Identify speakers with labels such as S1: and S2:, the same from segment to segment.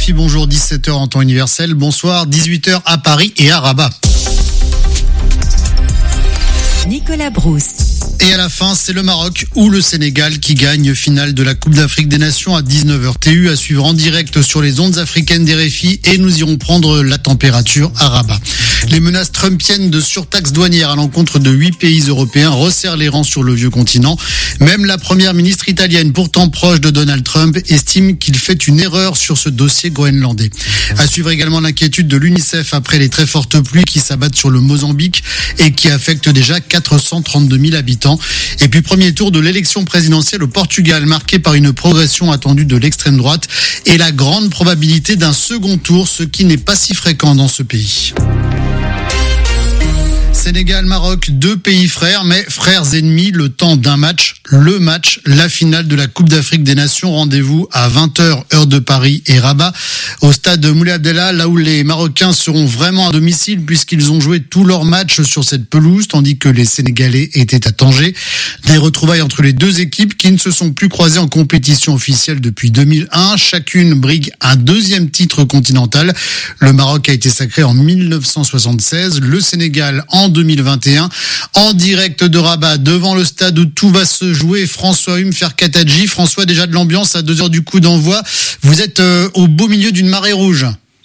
S1: RFI, bonjour, 17h en temps universel, bonsoir, 18h à Paris et à Rabat.
S2: Nicolas Brousse.
S1: Et à la fin, c'est le Maroc ou le Sénégal qui gagne finale de la Coupe d'Afrique des Nations à 19h TU à suivre en direct sur les ondes africaines d'RFI et nous irons prendre la température à Rabat. Les menaces trumpiennes de surtaxe douanière à l'encontre de 8 pays européens resserrent les rangs sur le vieux continent. Même la première ministre italienne, pourtant proche de Donald Trump, estime qu'il fait une erreur sur ce dossier groenlandais. À suivre également l'inquiétude de l'UNICEF après les très fortes pluies qui s'abattent sur le Mozambique et qui affectent déjà 432 000 habitants. Et puis premier tour de l'élection présidentielle au Portugal, marqué par une progression attendue de l'extrême droite et la grande probabilité d'un second tour, ce qui n'est pas si fréquent dans ce pays. Sénégal, Maroc, deux pays frères, mais frères ennemis, le temps d'un match, la finale de la Coupe d'Afrique des Nations. Rendez-vous à 20h, heure de Paris et Rabat, au stade Moulay Abdellah, là où les Marocains seront vraiment à domicile puisqu'ils ont joué tous leurs matchs sur cette pelouse, tandis que les Sénégalais étaient à Tanger. Des retrouvailles entre les deux équipes qui ne se sont plus croisées en compétition officielle depuis 2001. Chacune brigue un deuxième titre continental. Le Maroc a été sacré en 1976, le Sénégal en 2021, en direct de Rabat, devant le stade où tout va se jouer. François Hume Ferkatadji. François, déjà de l'ambiance à 2h du coup d'envoi. Vous êtes au beau milieu d'une marée rouge.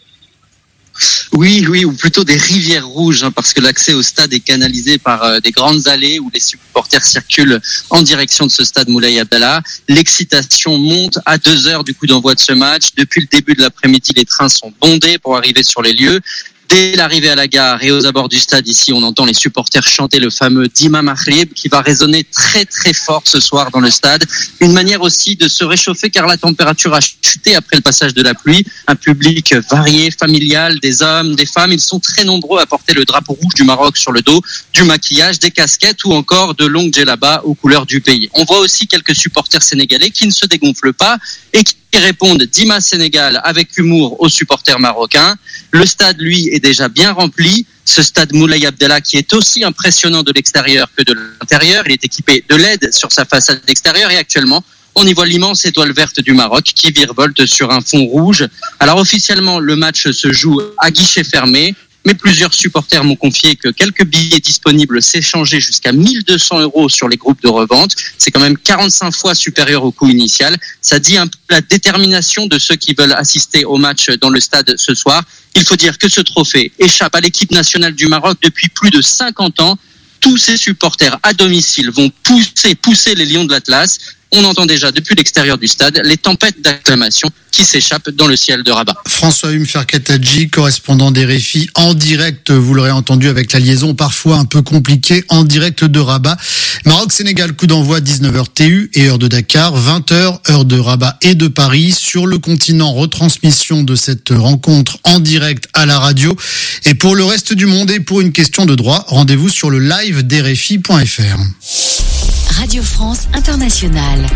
S3: Oui, ou plutôt des rivières rouges, parce que l'accès au stade est canalisé par des grandes allées où les supporters circulent en direction de ce stade Moulay Abdellah. L'excitation monte à 2h du coup d'envoi de ce match. Depuis le début de l'après-midi, les trains sont bondés pour arriver sur les lieux. Dès l'arrivée à la gare et aux abords du stade, ici, on entend les supporters chanter le fameux Dima Maghrib qui va résonner très très fort ce soir dans le stade. Une manière aussi de se réchauffer car la température a chuté après le passage de la pluie. Un public varié, familial, des hommes, des femmes. Ils sont très nombreux à porter le drapeau rouge du Maroc sur le dos, du maquillage, des casquettes ou encore de longues djellabas aux couleurs du pays. On voit aussi quelques supporters sénégalais qui ne se dégonflent pas et qui répondent Dima Sénégal avec humour aux supporters marocains. Le stade, lui, est déjà bien rempli. Ce stade Moulay Abdellah qui est aussi impressionnant de l'extérieur que de l'intérieur. Il est équipé de LED sur sa façade extérieure et actuellement, on y voit l'immense étoile verte du Maroc qui virevolte sur un fond rouge. Alors officiellement, le match se joue à guichet fermé. Mais plusieurs supporters m'ont confié que quelques billets disponibles s'échangeaient jusqu'à 1 200 € sur les groupes de revente. C'est quand même 45 fois supérieur au coût initial. Ça dit un peu la détermination de ceux qui veulent assister au match dans le stade ce soir. Il faut dire que ce trophée échappe à l'équipe nationale du Maroc depuis plus de 50 ans. Tous ces supporters à domicile vont pousser les Lions de l'Atlas. On entend déjà depuis l'extérieur du stade les tempêtes d'acclamation qui s'échappent dans le ciel de Rabat.
S1: François Hume Ferkatadji, correspondant d'RFI en direct, vous l'aurez entendu avec la liaison parfois un peu compliquée, en direct de Rabat. Maroc-Sénégal, coup d'envoi 19h TU et heure de Dakar, 20h, heure de Rabat et de Paris. Sur le continent, retransmission de cette rencontre en direct à la radio. Et pour le reste du monde et pour une question de droit, rendez-vous sur le live d'RFI.fr.
S2: Radio France Internationale.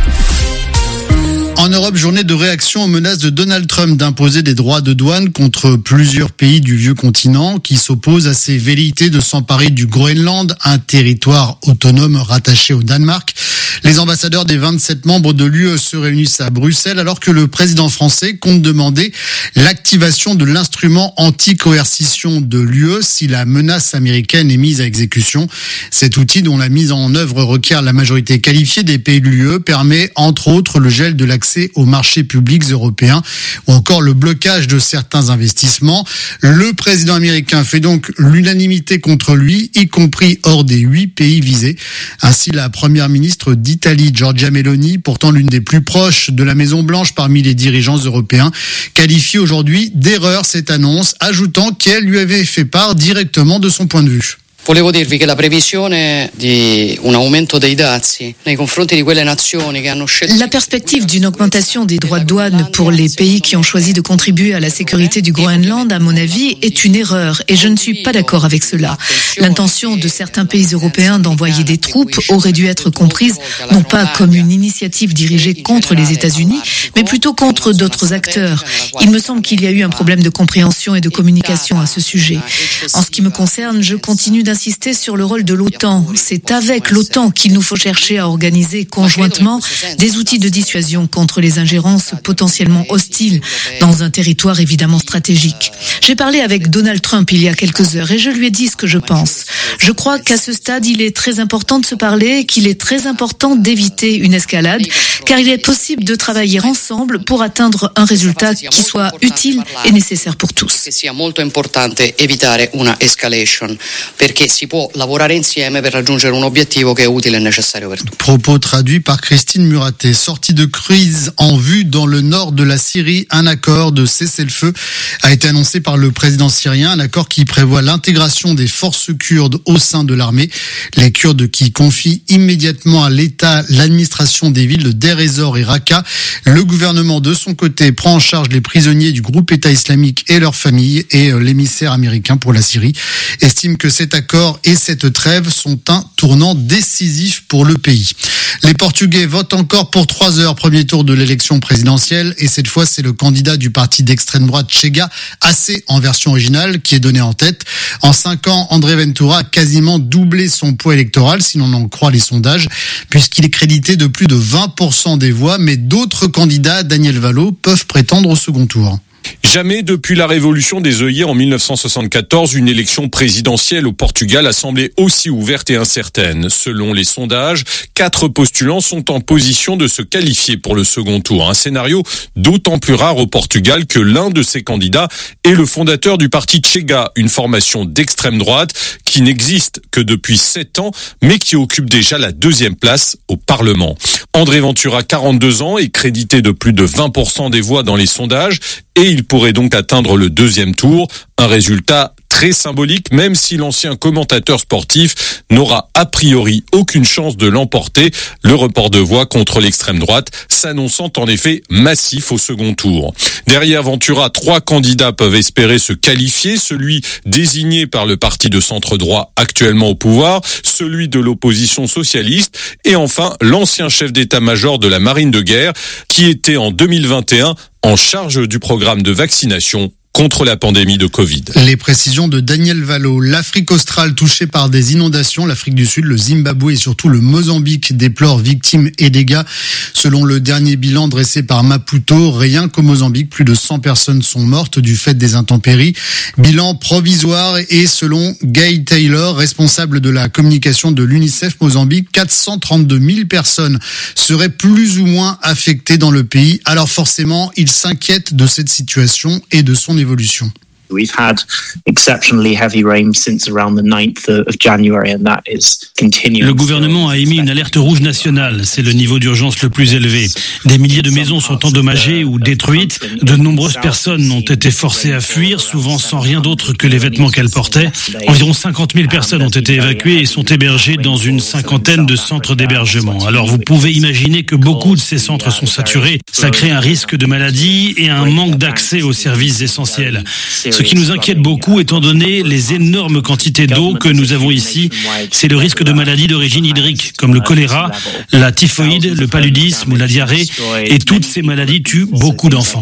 S1: En Europe, journée de réaction aux menaces de Donald Trump d'imposer des droits de douane contre plusieurs pays du vieux continent qui s'opposent à ses velléités de s'emparer du Groenland, un territoire autonome rattaché au Danemark. Les ambassadeurs des 27 membres de l'UE se réunissent à Bruxelles alors que le président français compte demander l'activation de l'instrument anti-coercition de l'UE si la menace américaine est mise à exécution. Cet outil dont la mise en œuvre requiert la majorité qualifiée des pays de l'UE permet entre autres le gel de l'accès aux marchés publics européens ou encore le blocage de certains investissements. Le président américain fait donc l'unanimité contre lui, y compris hors des 8 pays visés. Ainsi, la première ministre d'Italie, Giorgia Meloni, pourtant l'une des plus proches de la Maison-Blanche parmi les dirigeants européens, qualifie aujourd'hui d'erreur cette annonce, ajoutant qu'elle lui avait fait part directement de son point de vue.
S4: Volevo dirvi che la previsione di un aumento dei dazi nei confronti di quelle nazioni che hanno scelto.
S5: La perspective d'une augmentation des droits de douane pour les pays qui ont choisi de contribuer à la sécurité du Groenland, à mon avis, est une erreur et je ne suis pas d'accord avec cela. L'intention de certains pays européens d'envoyer des troupes aurait dû être comprise non pas comme une initiative dirigée contre les États-Unis, mais plutôt contre d'autres acteurs. Il me semble qu'il y a eu un problème de compréhension et de communication à ce sujet. En ce qui me concerne, je continue d'insister sur le rôle de l'OTAN. C'est avec l'OTAN qu'il nous faut chercher à organiser conjointement des outils de dissuasion contre les ingérences potentiellement hostiles dans un territoire évidemment stratégique. J'ai parlé avec Donald Trump il y a quelques heures et je lui ai dit ce que je pense. Je crois qu'à ce stade, il est très important de se parler, qu'il est très important d'éviter une escalade, car il est possible de travailler ensemble pour atteindre un résultat qui soit utile et nécessaire pour tous.
S4: Sia molto importante evitare una escalation, perché si può lavorare insieme per raggiungere un obiettivo che è utile e necessario per tutti.
S1: Propos traduits par Christine Muraté. Sortie de crise en vue dans le nord de la Syrie, un accord de cessez-le-feu a été annoncé par le président syrien, un accord qui prévoit l'intégration des forces kurdes au sein de l'armée. Les Kurdes qui confient immédiatement à l'État l'administration des villes de Deir ez-Zor et Raqqa. Le gouvernement de son côté prend en charge les prisonniers du groupe État islamique et leurs familles, et l'émissaire américain pour la Syrie estime que cet accord et cette trêve sont un tournant décisif pour le pays. Les Portugais votent encore pour 3 heures, premier tour de l'élection présidentielle, et cette fois c'est le candidat du parti d'extrême droite Chega, AC en version originale, qui est donné en tête. En 5 ans, André Ventura a quasiment doublé son poids électoral, si l'on en croit les sondages, puisqu'il est crédité de plus de 20% des voix, mais d'autres candidats, Daniel Valo, peuvent prétendre au second tour.
S6: Jamais depuis la révolution des œillets en 1974, une élection présidentielle au Portugal a semblé aussi ouverte et incertaine. Selon les sondages, 4 postulants sont en position de se qualifier pour le second tour. Un scénario d'autant plus rare au Portugal que l'un de ces candidats est le fondateur du parti Chega, une formation d'extrême droite qui n'existe que depuis 7 ans, mais qui occupe déjà la 2e place au Parlement. André Ventura, 42 ans, est crédité de plus de 20% des voix dans les sondages et il pourrait donc atteindre le 2e tour, un résultat très symbolique, même si l'ancien commentateur sportif n'aura a priori aucune chance de l'emporter, le report de voix contre l'extrême droite s'annonçant en effet massif au second tour. Derrière Ventura, 3 candidats peuvent espérer se qualifier, celui désigné par le parti de centre-droit actuellement au pouvoir, celui de l'opposition socialiste et enfin l'ancien chef d'état-major de la marine de guerre qui était en 2021 en charge du programme de vaccination contre la pandémie de Covid.
S1: Les précisions de Daniel Valo. L'Afrique australe touchée par des inondations, l'Afrique du Sud, le Zimbabwe et surtout le Mozambique déplorent victimes et dégâts. Selon le dernier bilan dressé par Maputo, rien qu'au Mozambique, plus de 100 personnes sont mortes du fait des intempéries. Bilan provisoire et selon Gay Taylor, responsable de la communication de l'UNICEF Mozambique, 432 000 personnes seraient plus ou moins affectées dans le pays. Alors forcément, il s'inquiète de cette situation et de son évolution.
S7: We've had exceptionally heavy rain since around the 9th of January and that is continuing.
S8: Le gouvernement a émis une alerte rouge nationale. C'est le niveau d'urgence le plus élevé. Des milliers de maisons sont endommagées ou détruites. De nombreuses personnes ont été forcées à fuir, souvent sans rien d'autre que les vêtements qu'elles portaient. Environ 50 000 personnes ont été évacuées et sont hébergées dans une 50aine de centres d'hébergement. Alors vous pouvez imaginer que beaucoup de ces centres sont saturés. Ça crée un risque de maladie et un manque d'accès aux services essentiels. Ce qui nous inquiète beaucoup, étant donné les énormes quantités d'eau que nous avons ici, c'est le risque de maladies d'origine hydrique, comme le choléra, la typhoïde, le paludisme ou la diarrhée, et toutes ces maladies tuent beaucoup d'enfants.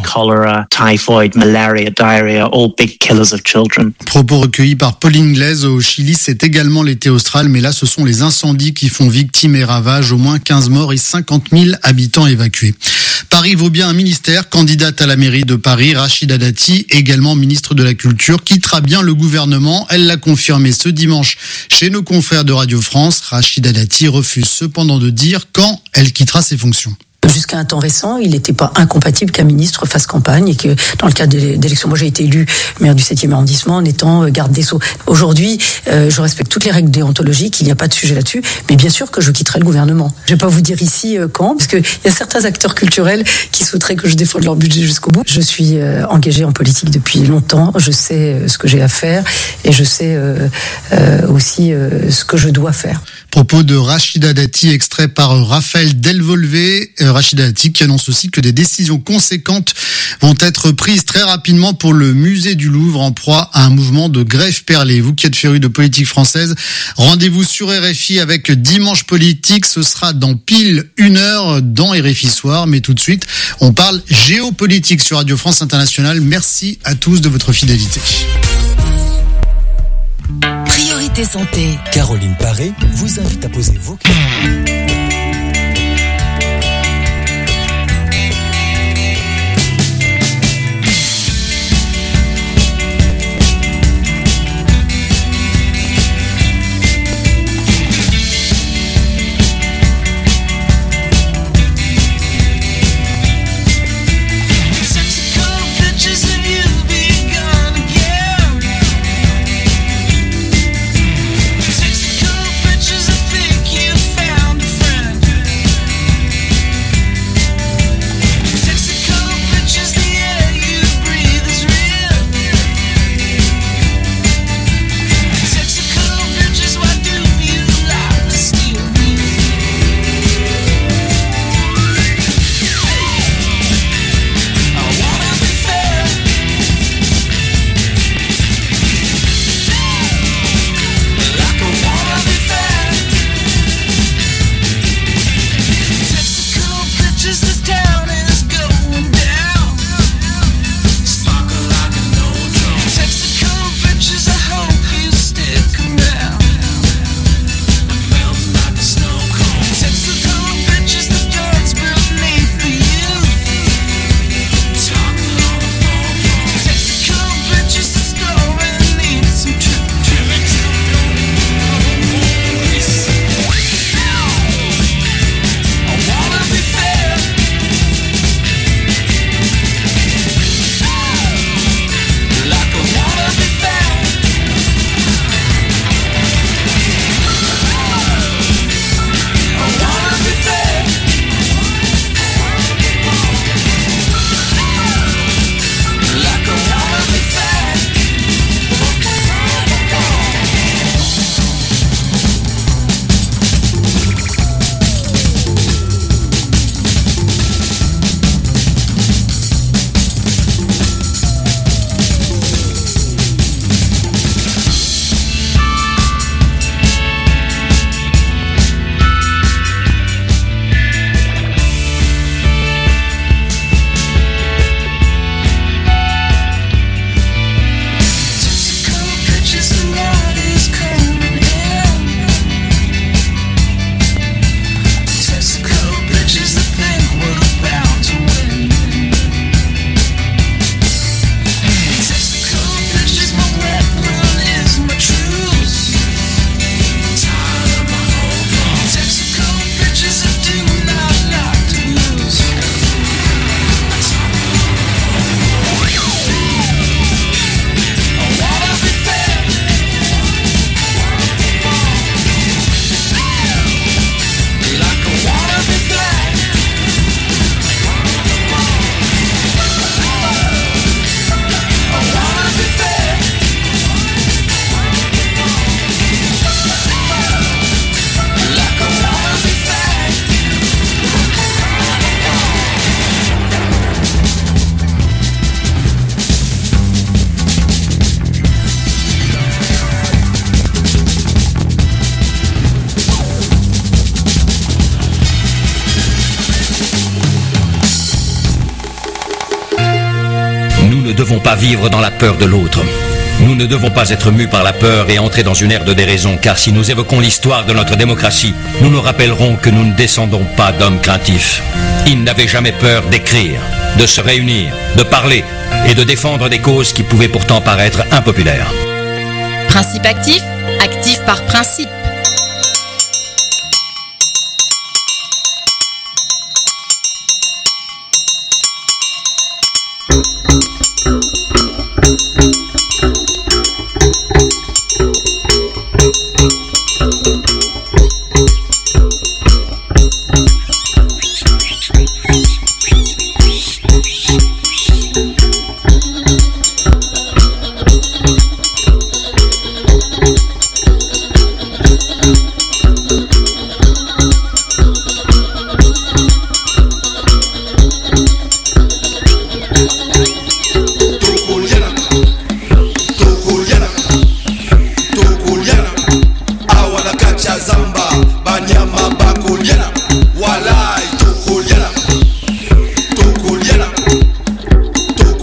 S1: Propos recueillis par Pauline Glaise. Au Chili, c'est également l'été austral, mais là, ce sont les incendies qui font victime et ravage, au moins 15 morts et 50 000 habitants évacués. Paris vaut bien un ministère. Candidate à la mairie de Paris, Rachida Dati, également ministre de la Culture, quittera bien le gouvernement. Elle l'a confirmé ce dimanche chez nos confrères de Radio France. Rachida Dati refuse cependant de dire quand elle quittera ses fonctions.
S9: Jusqu'à un temps récent, il n'était pas incompatible qu'un ministre fasse campagne et que dans le cadre d'élections, moi j'ai été élue maire du 7e arrondissement en étant garde des Sceaux. Aujourd'hui, je respecte toutes les règles déontologiques, il n'y a pas de sujet là-dessus, mais bien sûr que je quitterai le gouvernement. Je ne vais pas vous dire ici quand, parce qu'il y a certains acteurs culturels qui souhaiteraient que je défende leur budget jusqu'au bout. Je suis engagée en politique depuis longtemps, je sais ce que j'ai à faire et je sais aussi ce que je dois faire.
S1: Propos de Rachida Dati, extrait par Raphaël Delvolvé. Rachida Dati qui annonce aussi que des décisions conséquentes vont être prises très rapidement pour le musée du Louvre en proie à un mouvement de grève perlée. Vous qui êtes férus de politique française, rendez-vous sur RFI avec Dimanche Politique. Ce sera dans pile 1 heure dans RFI Soir. Mais tout de suite, on parle géopolitique sur Radio France Internationale. Merci à tous de votre fidélité.
S2: Priorité Côté santé.
S10: Caroline Paré vous invite à poser vos questions.
S11: Nous ne devons pas vivre dans la peur de l'autre. Nous ne devons pas être mus par la peur et entrer dans une ère de déraison, car si nous évoquons l'histoire de notre démocratie, nous nous rappellerons que nous ne descendons pas d'hommes craintifs. Ils n'avaient jamais peur d'écrire, de se réunir, de parler et de défendre des causes qui pouvaient pourtant paraître impopulaires.
S12: Principe actif, actif par principe.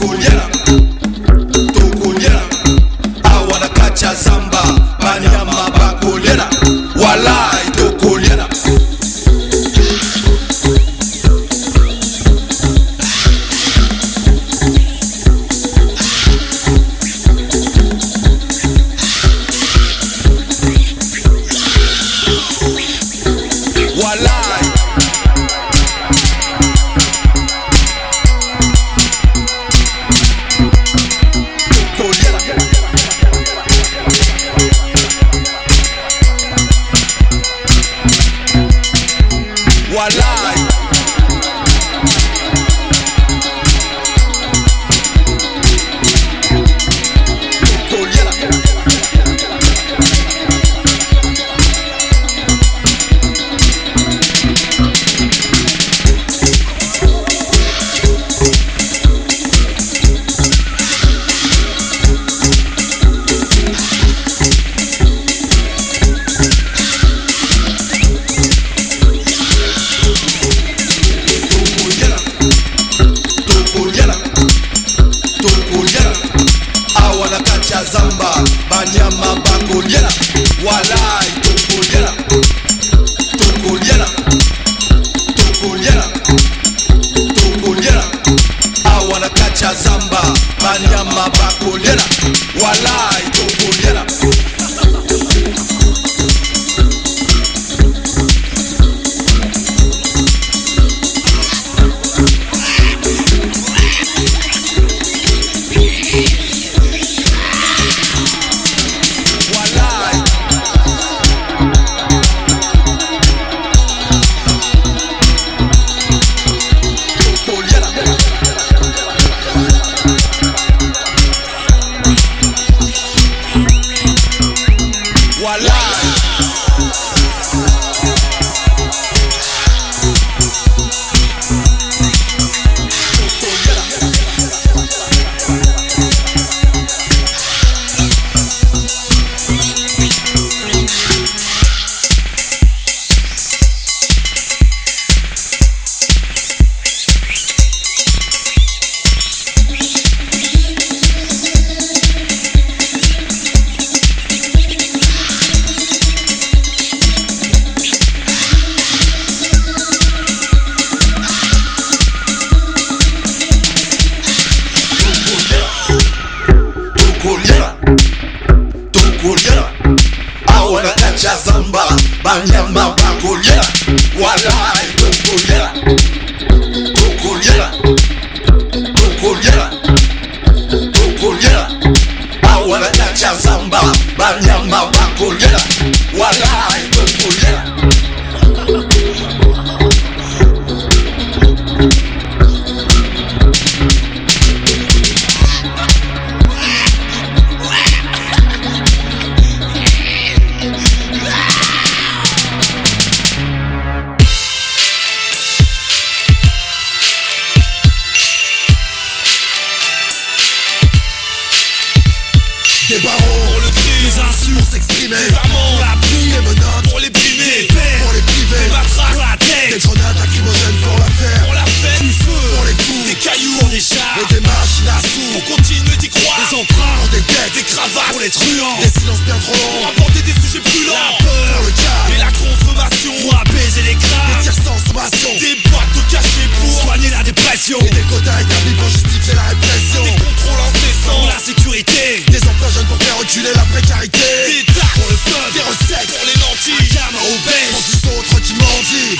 S13: Zamba, Banyama Walai. Zamba, Banyama Bakoliela, Walai, Tokoliela, Tokoliela, Tokoliela, Tokoliela, I wanna catch a Zamba, Banyama Bakoliela, Walai, Tokoliela. Banyama Bakoliela, Walai, Tokoliela, Tokoliela, Tokoliela, Tokoliela, I wanna catch a Zamba, Banyama Bakoliela, Walai, Tokoliela.
S14: Des barreaux pour le cri, des insultes pour s'exprimer, des amants pour la pluie, des menottes pour les brimer, des pères pour les priver, des matraques pour la tête, des grenades lacrymogènes pour la fête, du feu pour les fous, des cailloux pour des chars, et des machines à sous pour continuer d'y croire, des emprunts pour des dettes, des cravates pour les truands, des silences bien trop longs pour aborder des sujets plus lents, la peur pour le calme et la consommation pour apaiser les crânes, des tirs sans sommation, des boîtes de cachets pour soigner la dépression, et des quotas établis pour justifier la répression, des contrôles incessants pour la sécurité, des emplois jeunes pour faire reculer la précarité, des taxes pour le peuple, des recettes pour les nantis, un terme obèse pour tous autres qui mendient.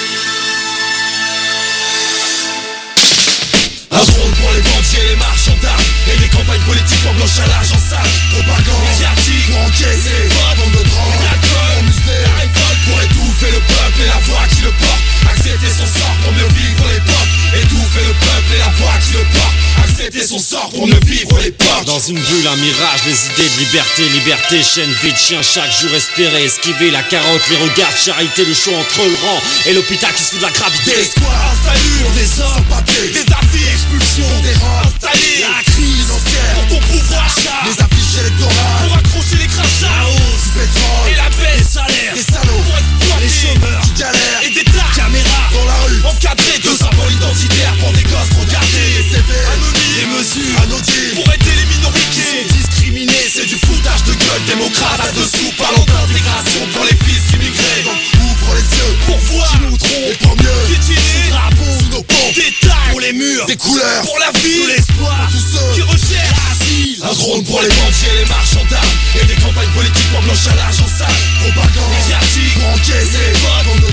S14: Un drone pour les bandits et les marchands d'armes, et des campagnes politiques pour blanchissage en salle, propagande médiatique pour encaisser vote pour notre drogue, l'alcool pour museler la révolte, pour étouffer le peuple et la voix qui le porte, accepter son sort pour mieux vivre l'époque, étouffer le peuple et la voix qui le porte, accepter son sort pour mieux vivre l'époque.
S15: Dans une bulle, un mirage, les idées de liberté, chaîne vide, chien chaque jour espérer, esquiver la carotte, les regards de charité, le choix entre le rang et l'hôpital qui se fout de la gravité.
S14: Des espoirs, un salut pour des hommes sans papier, des avis, expulsion pour des rangs installés, la crise financière pour ton pouvoir d'achat, les affiches électorales pour accrocher les crachats, la hausse du pétrole et la baisse des salaires, des salauds pour exploiter les chômeurs qui galèrent, et des tas caméras dans la rue encadrées de symboles identitaires pour des gosses regardés, des CV anonymes, des mesures anodines pour aider les minorités qui sont discriminés, c'est du foutage de gueule démocrate à dessous, parlant d'intégration pour les fils immigrés. Donc ouvre les yeux pour voir qui nous trompe et pour mieux piétiner sous drapeau, sous nos pompes, des tags pour les murs, des couleurs pour la vie, de l'espoir pour tous ceux qui recherchent l'asile. Un drone pour les bandits et les marchands d'armes, et des campagnes politiques pour blanchissage en salle, propagande médiatique pour encaisser vote pour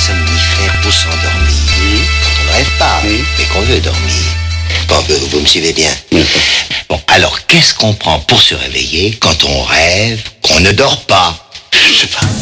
S16: somnifères pour s'endormir. Quand on ne rêve pas, mais qu'on veut dormir. Bon, vous me suivez bien. Bon, alors qu'est-ce qu'on prend pour se réveiller quand on rêve qu'on ne dort pas? Je sais pas.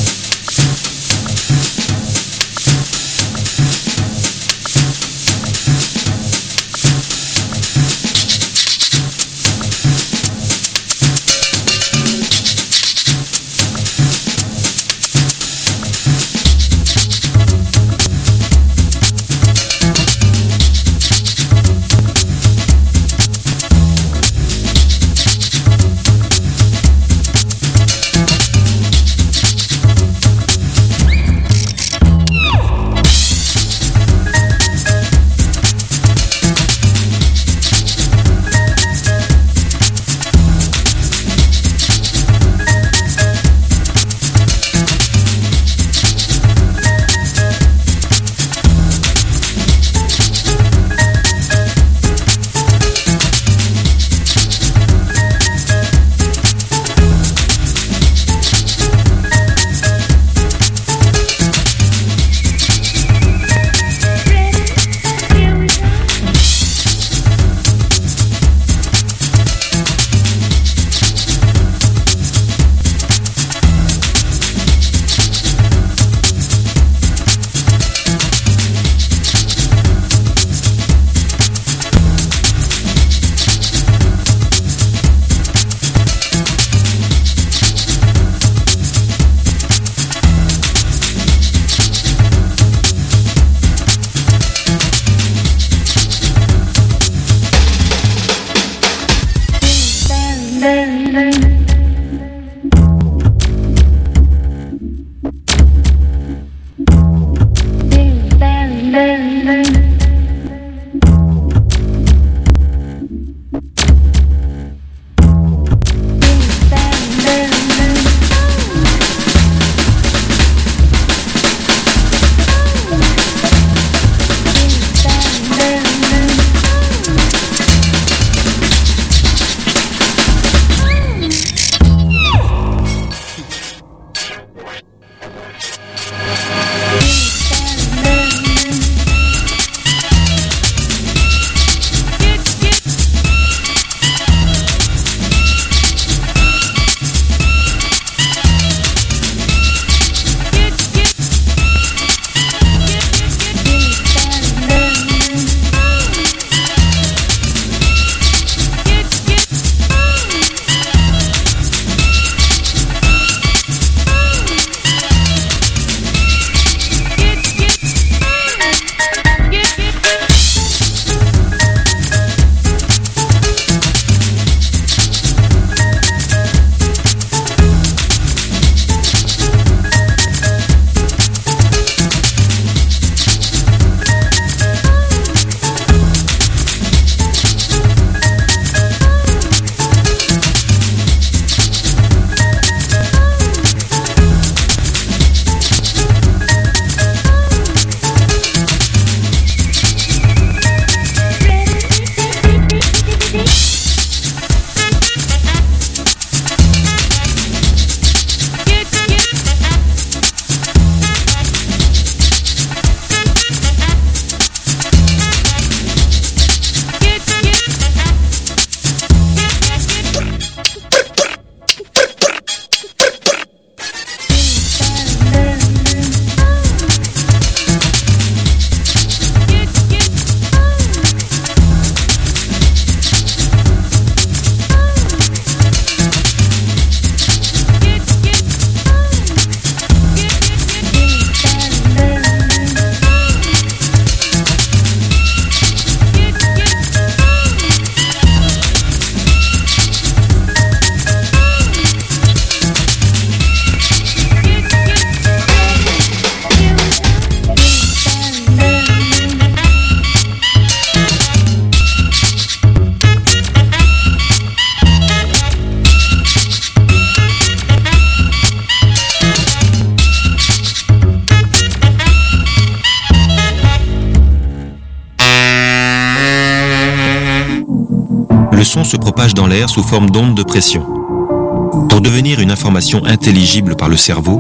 S17: le son se propage dans l'air sous forme d'ondes de pression. Pour devenir une information intelligible par le cerveau,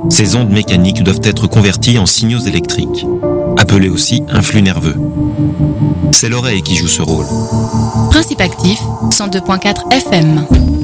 S17: Ces ondes mécaniques doivent être converties en signaux électriques, appelés aussi un flux nerveux. C'est l'oreille qui joue ce rôle.
S12: Principe actif, 102.4 FM.